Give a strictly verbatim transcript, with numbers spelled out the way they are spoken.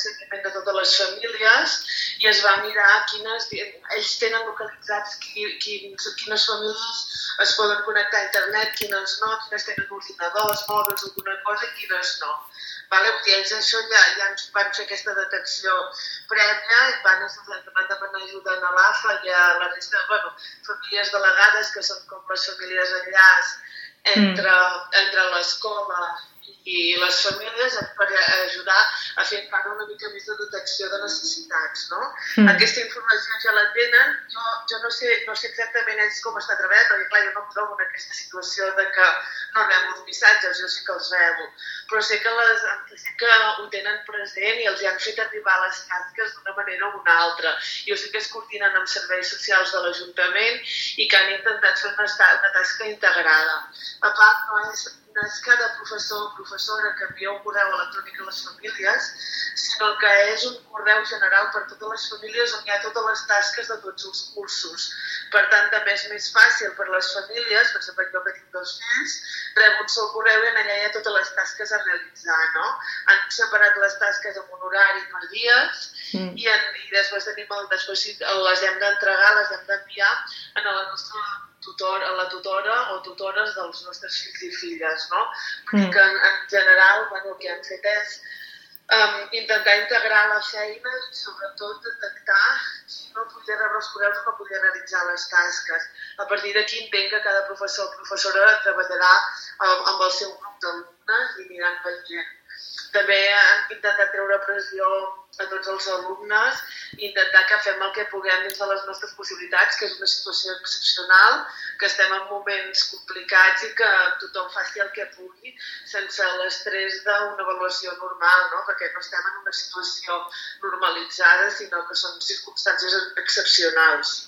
seguiment de totes les famílies i es va mirar quines... Ells tenen localitzats quines, quines famílies es poden connectar a internet, quines no, quines tenen ordinadors, mòbils, alguna cosa i quines no. Vale? Vull dir, ells això ja, ja ens van fer aquesta detecció prèvia i van, van demanar ajuda a l'A F A i a la resta, bueno, famílies delegades que són com les famílies enllaç entre, mm. entre l'escola i les famílies per ajudar a fer encara una mica més de detecció de necessitats, no? Mm. Aquesta informació ja la tenen, jo, jo no, sé, no sé exactament ells com està treballant, perquè clar, jo no em trobo en aquesta situació de que no rebo els missatges, jo sí que els rebo, però sé que, les, sé que ho tenen present i els han fet arribar les tasques d'una manera o una altra. Jo sé que es coordinen amb serveis socials de l'Ajuntament i que han intentat fer una, una tasca integrada. A part, no és, no és cada professor o professora que envia un correu electrònic a les famílies, sinó que és un correu general per totes les famílies on hi ha totes les tasques de tots els cursos. Per tant, també és més fàcil per les famílies, per exemple, jo que tinc dos fills, rebo un sol correu i allà hi ha totes les tasques a realitzar, no? Han separat les tasques amb un horari per dies mm. i, en, i després, tenim el, després les hem d'entregar, les hem d'enviar a la nostra tutor, a la tutora o tutores dels nostres fills i filles, no? Vull dir que en, en general, bueno, el que hem fet és um, intentar integrar la feina i sobretot detectar si no podia rebre els correus o no podia realitzar les tasques. A partir d'aquí entenc que cada professor o professora treballarà um, amb el seu grup d'alumnes i aniran veient. També hem intentat treure pressió a tots els alumnes i intentar que fem el que puguem dins de les nostres possibilitats, que és una situació excepcional, que estem en moments complicats i que tothom faci el que pugui sense l'estrès d'una avaluació normal, no? Perquè no estem en una situació normalitzada, sinó que són circumstàncies excepcionals.